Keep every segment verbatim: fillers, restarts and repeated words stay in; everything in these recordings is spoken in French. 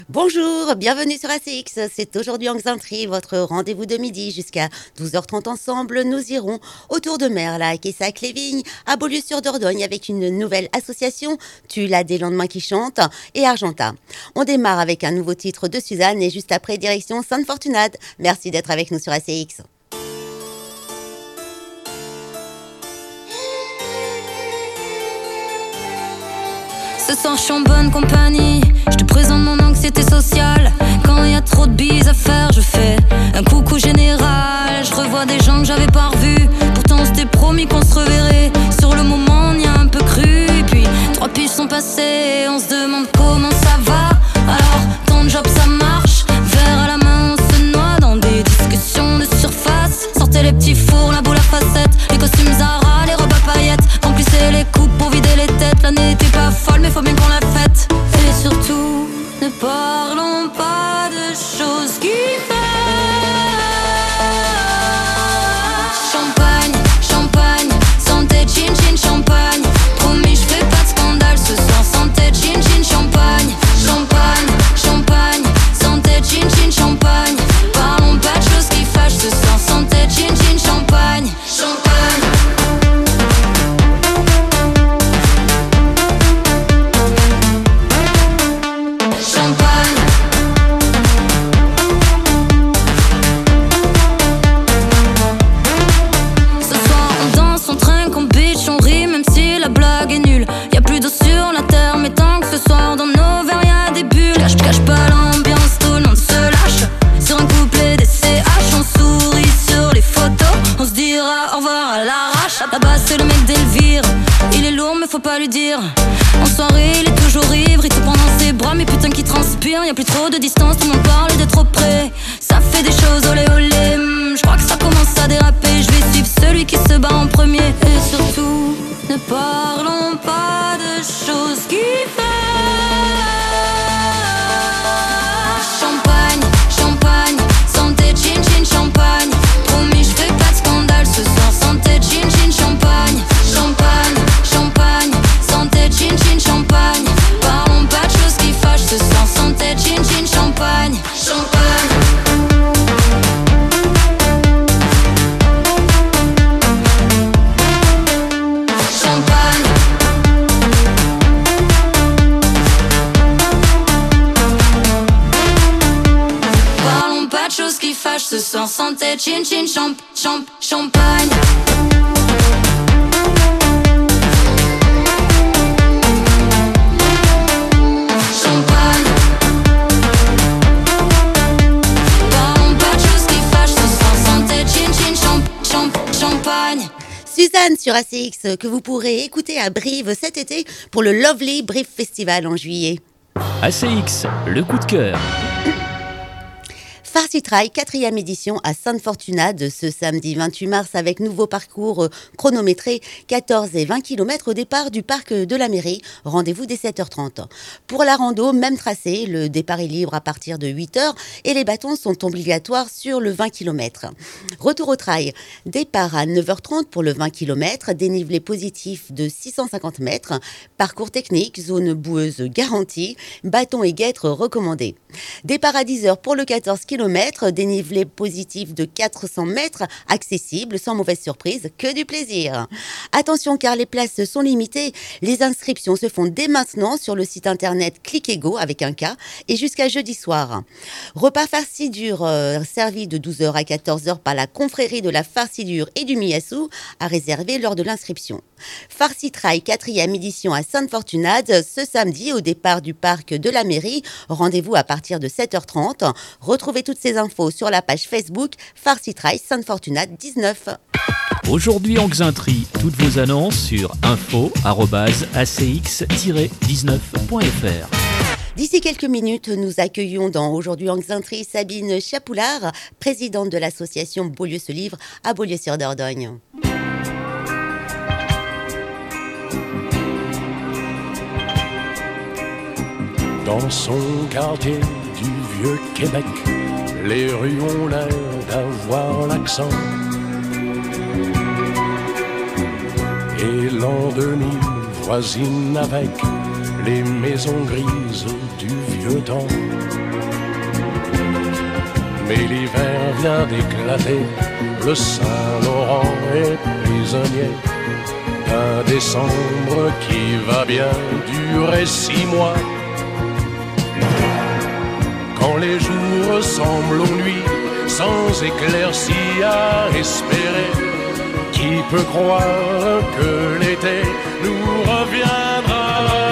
Bonjour, bienvenue sur A C X, c'est aujourd'hui en Xaintree, votre rendez-vous de midi jusqu'à douze heures trente ensemble. Nous irons autour de Merlac et Sac-les-Vignes, à Beaulieu-sur-Dordogne avec une nouvelle association, Tulle des lendemains qui chantent et Argentat. On démarre avec un nouveau titre de Suzanne et juste après direction San Fortunat. Merci d'être avec nous sur A C X. Ce soir je suis en bonne compagnie, je te présente mon anxiété sociale. Quand y a trop de bises à faire, je fais un coucou général. Je revois des gens que j'avais pas revus, pourtant on s'était promis qu'on se reverrait. Sur le moment on y a un peu cru, et puis trois piges sont passées, on se demande comment ça va. Alors ton job ça marche, verre à la main on se noie dans des discussions de surface. Sortez les petits fours, la boule à facettes, les costumes Zara, les robes à paillettes. Remplissez les coupes pour vider les têtes, l'année n'était pas folle mais faut bien qu'on la fête. Et surtout, ne parlons pas de choses qui fâchent. Champagne, champagne, santé, chin chin, champagne. Promis, je fais pas de scandale ce soir, santé, chin chin, champagne. Champagne, champagne, santé, chin chin, champagne. Parlons pas de choses qui fâchent ce soir, santé, chin chin, champagne. Champagne. Faut pas lui dire. En soirée, il est toujours ivre, il te prend dans ses bras, mais putain qu'il transpire. Y'a plus trop de distance, tout le monde parle de trop près. Ça fait des choses, olé olé. mmh, Je crois que ça commence à déraper. Je vais suivre celui qui se bat en premier. Et surtout, ne parlons pas de choses qui fâchent. Champagne, champagne, santé, chin chin, champagne. Promis, je fais pas de scandale ce soir, santé, chin chin, champagne. Champagne, champagne, santé, chin chin, champagne. Parlons pas de choses qui fâchent ce soir, santé, chin chin, champagne. Champagne. Champagne. Parlons pas de choses qui fâchent ce soir, santé, chin chin, champ, champ, champagne. Suzanne sur A C X que vous pourrez écouter à Brive cet été pour le Lovely Brive Festival en juillet. A C X, le coup de cœur. Farcy Trail, quatrième édition à San Fortunat de ce samedi vingt-huit mars avec nouveau parcours chronométré, quatorze et vingt kilomètres au départ du parc de la mairie. Rendez-vous dès sept heures trente. Pour la rando, même tracé, le départ est libre à partir de huit heures et les bâtons sont obligatoires sur le vingt kilomètres. Retour au trail, départ à neuf heures trente pour le vingt kilomètres, dénivelé positif de six cent cinquante mètres, parcours technique, zone boueuse garantie, bâtons et guêtres recommandés. Départ à dix heures pour le quatorze kilomètres, dénivelé positif de quatre cents mètres, accessible, sans mauvaise surprise, que du plaisir. Attention car les places sont limitées, les inscriptions se font dès maintenant sur le site internet Clickego avec un K et jusqu'à jeudi soir. Repas farcidure euh, servi de douze heures à quatorze heures par la confrérie de la farcidure et du miyasu à réserver lors de l'inscription. Farcy Trail, quatrième édition à San Fortunat, ce samedi au départ du parc de la mairie. Rendez-vous à partir de sept heures trente. Retrouvez toutes ces infos sur la page Facebook Farcy Trail San Fortunat dix-neuf. Aujourd'hui en Xaintree, toutes vos annonces sur info arobase a c x tiret dix-neuf point f r. D'ici quelques minutes, nous accueillons dans Aujourd'hui en Xaintree Sabine Chapoulard, présidente de l'association Beaulieu se livre à Beaulieu-sur-Dordogne. Dans son quartier du vieux Québec, les rues ont l'air d'avoir l'accent. Et l'an deux mille voisine avec les maisons grises du vieux vieux temps. Mais l'hiver vient d'éclater, le Saint-Laurent est prisonnier d'un décembre qui va bien durer six mois. Quand les jours ressemblent aux nuits, sans éclaircie à espérer, qui peut croire que l'été nous reviendra?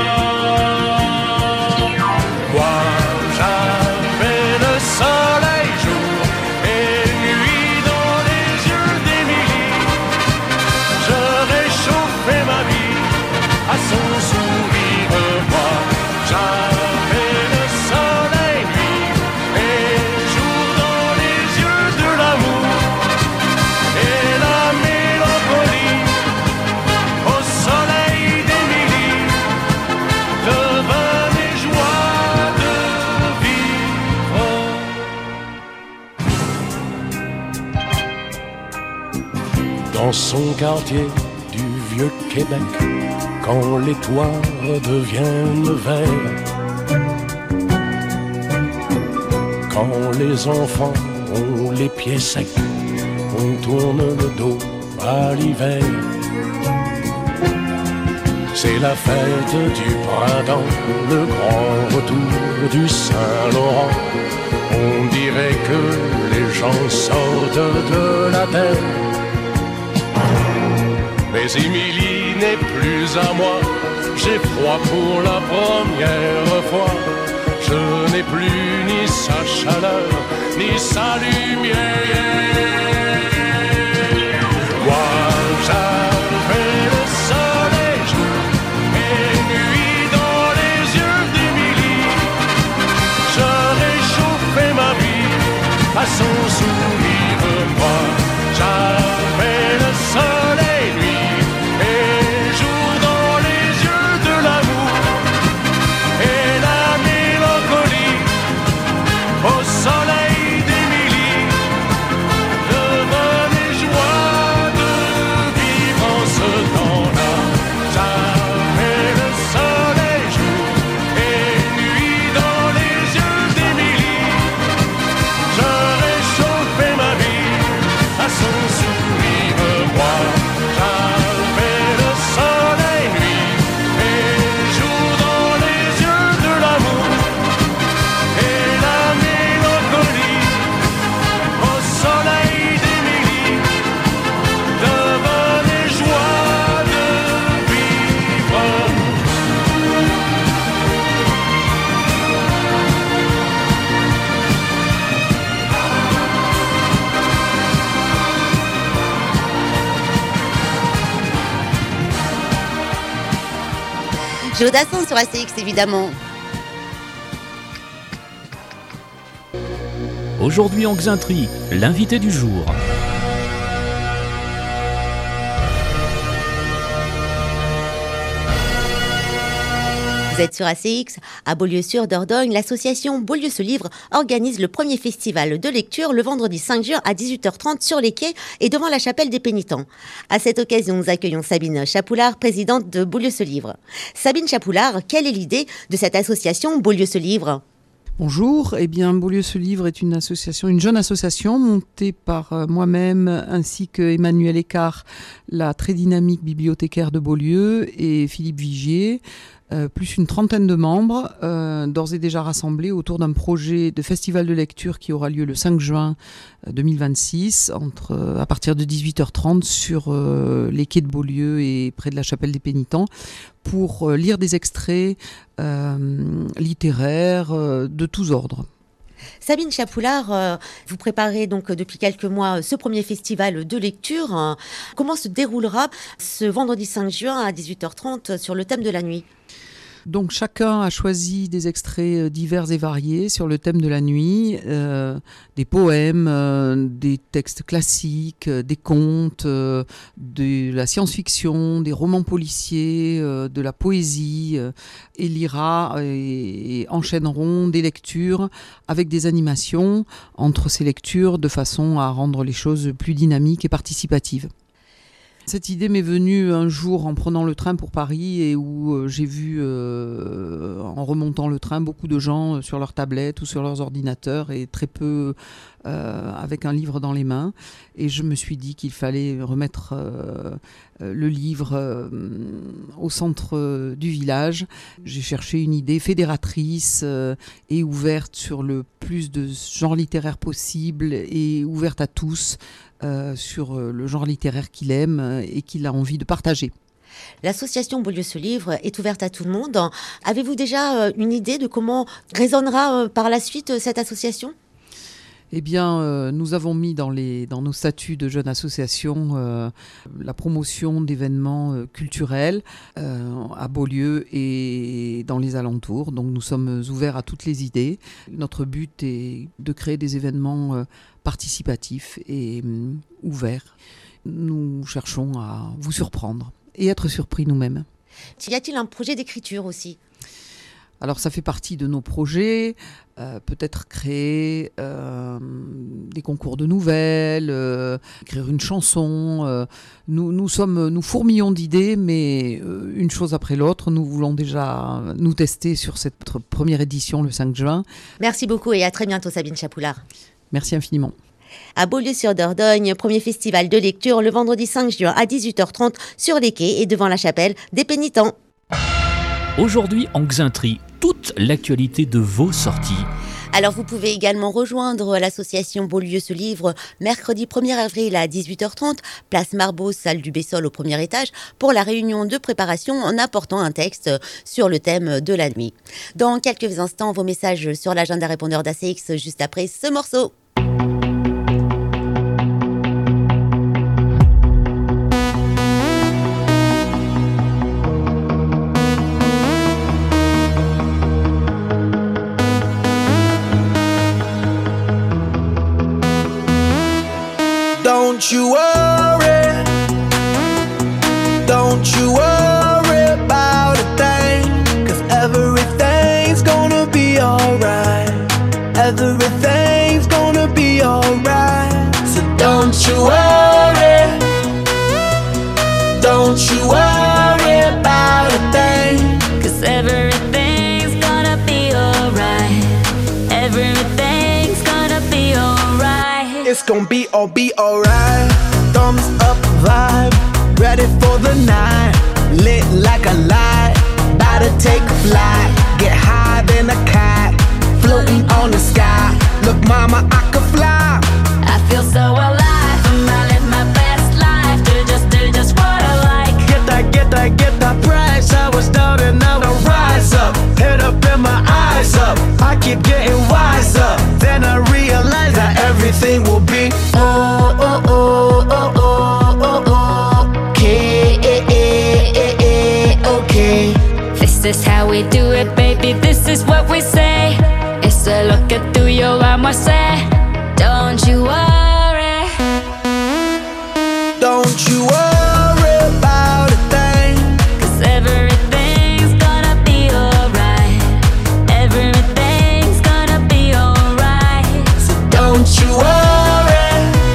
Moi, j'avais le soleil jour et nuit dans les yeux d'Émilie. Je réchauffais ma vie à son sourire. Moi, j'avais le soleil nuit et jour dans les yeux de l'amour et la mélancolie au soleil d'Émilie. Le vin des joies de vivre. Dans son quartier du vieux Québec, quand les toits deviennent verts, quand les enfants ont les pieds secs, on tourne le dos à l'hiver. C'est la fête du printemps, le grand retour du Saint-Laurent. On dirait que les gens sortent de la terre. Mais Émilie n'est plus à moi, j'ai froid pour la première fois. Je n'ai plus ni sa chaleur, ni sa lumière. Moi, j'avais le soleil jour et nuit dans les yeux d'Émilie. Je réchauffais ma vie à son sourire. Moi, j'avais le soleil nuit et jour dans les yeux de l'amour et la mélancolie au soleil d'Émilie. Le vin des joies de vivre en ce temps-là. J'avais le soleil jour et nuit dans les yeux d'Émilie. Je réchauffais ma vie à son sourire. Moi, j'avais le soleil nuit et jour dans les yeux de l'amour et la mélancolie au soleil d'Émilie. Le vin des joies de vivre. Jodassin sur A C X, évidemment. Aujourd'hui en Xainterie, l'invité du jour. Vous êtes sur A C X. À Beaulieu-sur-Dordogne, l'association Beaulieu se livre organise le premier festival de lecture le vendredi cinq juin à dix-huit heures trente sur les quais et devant la chapelle des Pénitents. À cette occasion, nous accueillons Sabine Chapoulard, présidente de Beaulieu se livre. Sabine Chapoulard, quelle est l'idée de cette association Beaulieu se livre ? Bonjour, eh bien Beaulieu se livre est une association, une jeune association montée par euh, moi-même ainsi que Emmanuel Écart, la très dynamique bibliothécaire de Beaulieu, et Philippe Vigier, euh, plus une trentaine de membres, euh, d'ores et déjà rassemblés autour d'un projet de festival de lecture qui aura lieu le cinq juin deux mille vingt-six, entre, euh, à partir de dix-huit heures trente sur euh, les quais de Beaulieu et près de la chapelle des Pénitents, pour euh, lire des extraits euh, littéraires euh, de tous ordres. Sabine Chapoulard, euh, vous préparez donc depuis quelques mois ce premier festival de lecture. Hein. Comment se déroulera ce vendredi cinq juin à dix-huit heures trente sur le thème de la nuit ? Donc chacun a choisi des extraits divers et variés sur le thème de la nuit, euh, des poèmes, euh, des textes classiques, euh, des contes, euh, de la science-fiction, des romans policiers, euh, de la poésie, euh, et lira et, et enchaîneront des lectures avec des animations entre ces lectures de façon à rendre les choses plus dynamiques et participatives. Cette idée m'est venue un jour en prenant le train pour Paris et où euh, j'ai vu, euh, en remontant le train, beaucoup de gens euh, sur leurs tablettes ou sur leurs ordinateurs et très peu euh, avec un livre dans les mains. Et je me suis dit qu'il fallait remettre euh, euh, le livre euh, au centre euh, du village. J'ai cherché une idée fédératrice euh, et ouverte sur le plus de genres littéraires possible et ouverte à tous. Euh, sur euh, le genre littéraire qu'il aime euh, et qu'il a envie de partager. L'association Beaulieu ce livre est ouverte à tout le monde. Avez-vous déjà euh, une idée de comment résonnera euh, par la suite euh, cette association ? Eh bien, euh, nous avons mis dans, les, dans nos statuts de jeune association euh, la promotion d'événements euh, culturels euh, à Beaulieu et dans les alentours. Donc nous sommes ouverts à toutes les idées. Notre but est de créer des événements euh, participatifs et euh, ouverts. Nous cherchons à vous surprendre et être surpris nous-mêmes. Y a-t-il un projet d'écriture aussi ? Alors ça fait partie de nos projets, euh, peut-être créer euh, des concours de nouvelles, euh, écrire une chanson. Euh, nous, nous, sommes, nous fourmillons d'idées, mais euh, une chose après l'autre, nous voulons déjà nous tester sur cette première édition le cinq juin. Merci beaucoup et à très bientôt Sabine Chapoulard. Merci infiniment. À Beaulieu-sur-Dordogne, premier festival de lecture le vendredi cinq juin à dix-huit heures trente sur les quais et devant la chapelle des Pénitents. Aujourd'hui en Xainterie, toute l'actualité de vos sorties. Alors vous pouvez également rejoindre l'association Beaulieu ce livre mercredi premier avril à dix-huit heures trente, place Marbeau, salle du Bessol au premier étage, pour la réunion de préparation en apportant un texte sur le thème de la nuit. Dans quelques instants, vos messages sur l'agenda répondeur d'A C X juste après ce morceau. Don't you worry, don't you worry about a thing, 'cause everything's gonna be alright, everything's gonna be alright. So don't you worry, don't you worry about a thing, 'Cause everything's gonna be alright. Everything's gonna be alright. it's gonna be all be alright. Thumbs up vibe, ready for the night, lit like a light, about to take a flight, get higher than a kite, floating on the sky. Look mama, I could fly. I feel so alive, and I live my best life. Do just, do just what I like. Get that, get that, get that price. I was down and now I rise up, head up and my eyes up. I keep getting wiser, then I realize that everything will be oh, oh, oh, oh, oh, oh, okay, okay. This is how we do it, baby. This is what we say. It's a look at through your armor, say. Don't you worry. Don't you worry about a thing, 'Cause everything's gonna be alright. Everything's gonna be alright. so don't you worry,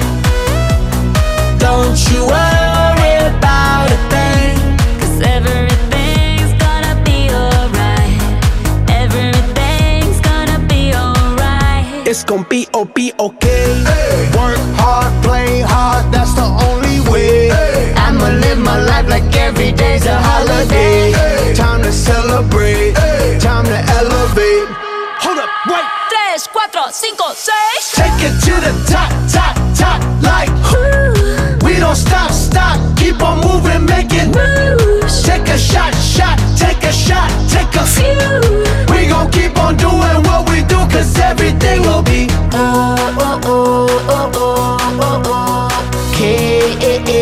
don't you worry about a thing. 'Cause everything's gonna be alright. Everything's gonna be alright. It's gonna be oh be okay. Hey. Work hard, play hard, that's the only way. Hey. I'ma live my life like every day's a holiday. Hey. Time to celebrate, hey. Time to elevate. Hold up, wait. Tres, cuatro, cinco, seis. Take it to the top, top, top, like whoo. We don't stop, stop, keep on moving, making moves. Take a shot, shot, take a shot, take a few. We gon' keep on doing what we do, 'cause everything will be oh, oh, oh, oh, oh, oh, oh. Okay,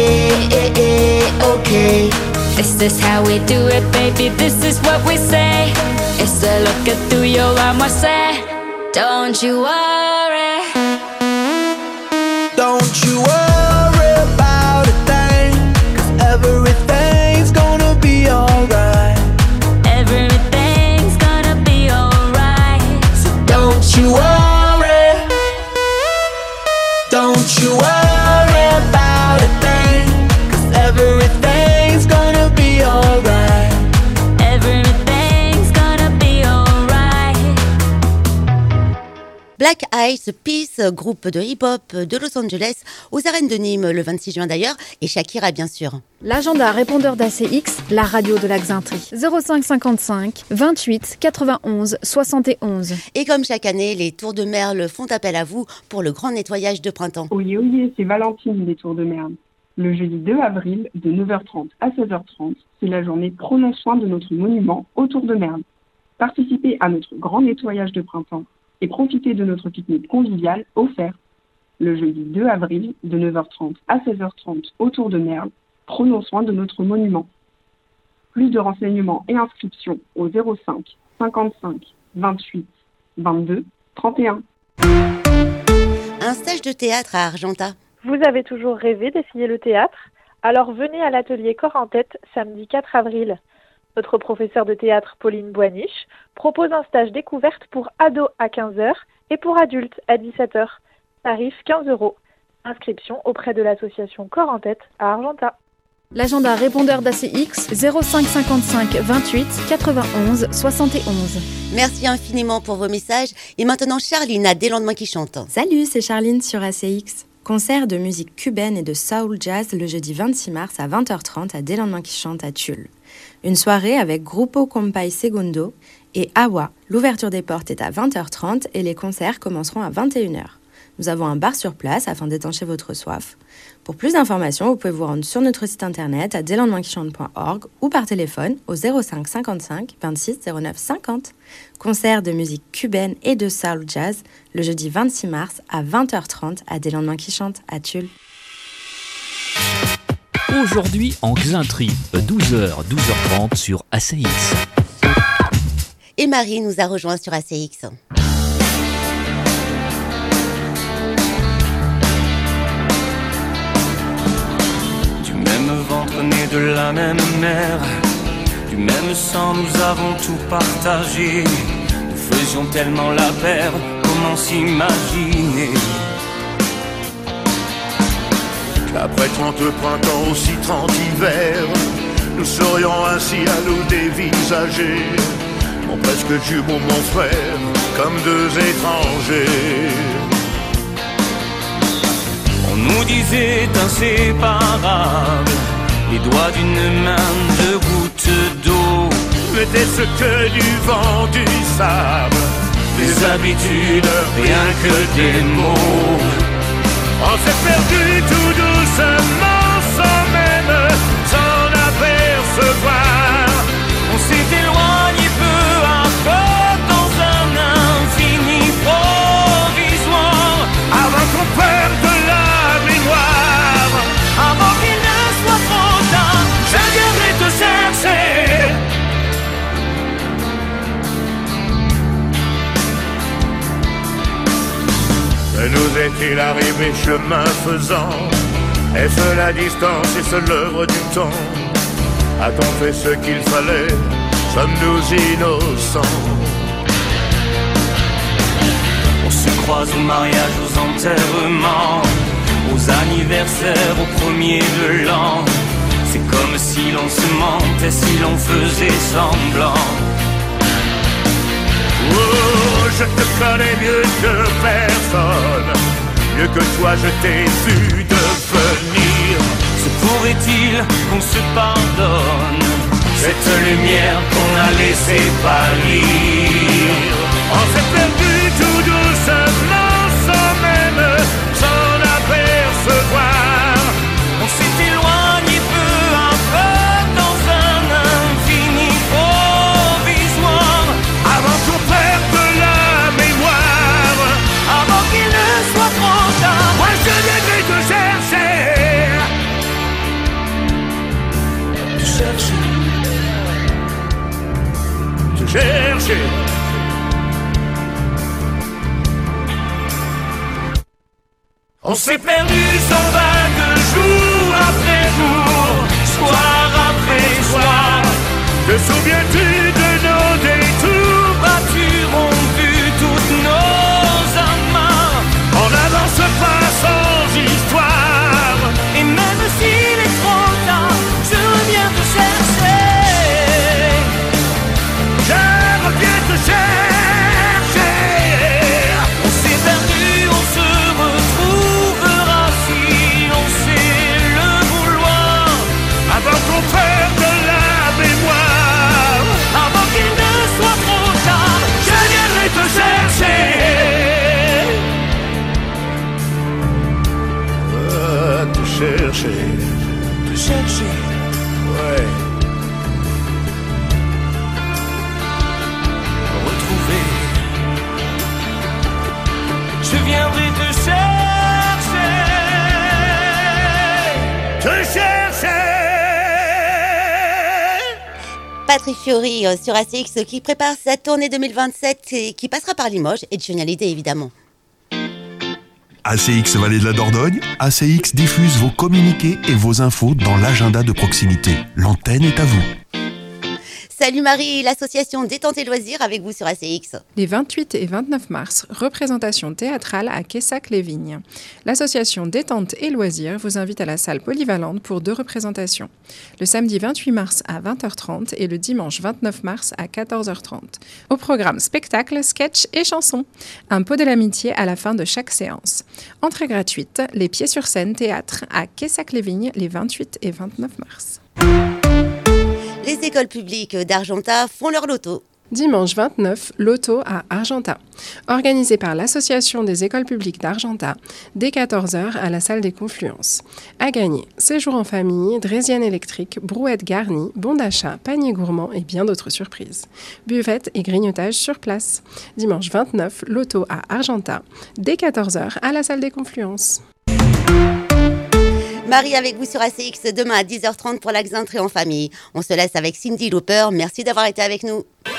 okay. This is how we do it, baby. This is what we say. It's a look at through your armor, say. Don't you worry. Don't you worry about a thing, 'cause everything's gonna be alright. Everything's gonna be alright. So don't you worry, don't you worry about a thing, 'cause everything's Black Eyed Peas, groupe de hip-hop de Los Angeles, aux arènes de Nîmes le vingt-six juin d'ailleurs, et Shakira bien sûr. L'agenda répondeur d'A C X, la radio de la Xainterie. zéro cinq cinquante-cinq vingt-huit quatre-vingt-onze soixante et onze. Et comme chaque année, les Tours de Merle font appel à vous pour le grand nettoyage de printemps. Oyez, oyez, c'est Valentine des Tours de Merle. Le jeudi deux avril, de neuf heures trente à seize heures trente, c'est la journée Prenons soin de notre monument au Tour de Merle. Participez à notre grand nettoyage de printemps et profitez de notre pique-nique convivial offert. Le jeudi deux avril, de neuf heures trente à seize heures trente, au Tour de Merle, prenons soin de notre monument. Plus de renseignements et inscriptions au zéro cinq cinquante-cinq vingt-huit vingt-deux trente et un. Un stage de théâtre à Argentat. Vous avez toujours rêvé d'essayer le théâtre? Alors venez à l'atelier Corps en tête samedi quatre avril. Notre professeure de théâtre Pauline Boiniche propose un stage découverte pour ados à quinze heures et pour adultes à dix-sept heures. Tarif quinze euros. Inscription auprès de l'association Corps en tête à Argentat. L'agenda répondeur d'A C X, zéro cinq cinquante-cinq vingt-huit quatre-vingt-onze soixante et onze. Merci infiniment pour vos messages. Et maintenant, Charline a Des lendemains qui chantent. Salut, c'est Charline sur A C X. Concert de musique cubaine et de soul jazz le jeudi vingt-six mars à vingt heures trente à Des lendemains qui chantent à Tulle. Une soirée avec Grupo Compay Segundo et Awa. L'ouverture des portes est à vingt heures trente et les concerts commenceront à vingt et une heures. Nous avons un bar sur place afin d'étancher votre soif. Pour plus d'informations, vous pouvez vous rendre sur notre site internet à des lendemains qui chantent point org ou par téléphone au zéro cinq cinquante-cinq vingt-six zéro neuf cinquante. Concert de musique cubaine et de soul jazz le jeudi vingt-six mars à vingt heures trente à Des lendemains qui chantent à Tulle. Aujourd'hui en Xainterie, douze heures, douze heures trente sur A C X. Et Marie nous a rejoint sur A C X. Ventre né de la même mère, du même sang nous avons tout partagé. Nous faisions tellement la paire, comment s'imaginer qu'après trente printemps, aussi trente hivers, nous serions ainsi à nous dévisager, mon presque jumeau, mon frère, comme deux étrangers. On nous disait inséparables, les doigts d'une main, deux gouttes d'eau. N'était-ce que du vent, du sable, des habitudes, rien que des mots. On s'est perdu tout doucement, sans même s'en apercevoir. On s'est éloigné peu à peu dans un infini provisoire, avant qu'on perde la mémoire, avant qu'il ne soit trop tard. Je viendrai te chercher. Que nous est-il arrivé chemin faisant? Est-ce la distance, est-ce l'œuvre du temps? A-t-on fait ce qu'il fallait? Sommes-nous innocents? On se croise au mariage, aux enterrements, aux anniversaires, au premier de l'an. C'est comme si l'on se mentait, si l'on faisait semblant. Oh, je te connais mieux que personne, mieux que toi je t'ai vu devenir. Se pourrait-il qu'on se pardonne cette lumière qu'on a laissé pâlir? On s'est perdu tout doucement, sans même s'en apercevoir. On s'est éloigné peu à peu dans un infini provisoire, avant qu'on perde la mémoire, avant qu'il ne soit trop tard. Moi je viendrai te chercher, te chercher, te chercher. On s'est perdu sans vague, jour après jour, soir après soir. Te souviens-tu de nos détours battus, rompus, toutes nos amarres? On n'avance pas sans histoire, et même s'il est trop tard, je reviens te chercher. Je reviens te chercher. On s'est je viendrai te chercher, te chercher. Patrick Fiori euh, sur A C X qui prépare sa tournée deux mille vingt-sept et qui passera par Limoges et de Johnny Hallyday évidemment. A C X Vallée de la Dordogne, A C X diffuse vos communiqués et vos infos dans l'agenda de proximité. L'antenne est à vous. Salut Marie, l'association Détente et Loisirs avec vous sur A C X. Les vingt-huit et vingt-neuf mars, représentation théâtrale à Quessac-les-Vignes. L'association Détente et Loisirs vous invite à la salle polyvalente pour deux représentations. Le samedi vingt-huit mars à vingt heures trente et le dimanche vingt-neuf mars à quatorze heures trente. Au programme spectacle, sketch et chansons. Un pot de l'amitié à la fin de chaque séance. Entrée gratuite, les pieds sur scène théâtre à Quessac-les-Vignes les vingt-huit et vingt-neuf mars. Les écoles publiques d'Argentat font leur loto. Dimanche vingt-neuf, loto à Argentat. Organisé par l'Association des écoles publiques d'Argentat, dès quatorze heures à la salle des Confluences. À gagner, séjour en famille, draisienne électrique, brouette garnie, bon d'achat, panier gourmand et bien d'autres surprises. Buvette et grignotage sur place. Dimanche vingt-neuf, loto à Argentat, dès quatorze heures à la salle des Confluences. Marie avec vous sur A C X demain à dix heures trente pour la Xintrée en famille. On se laisse avec Cyndi Lauper. Merci d'avoir été avec nous.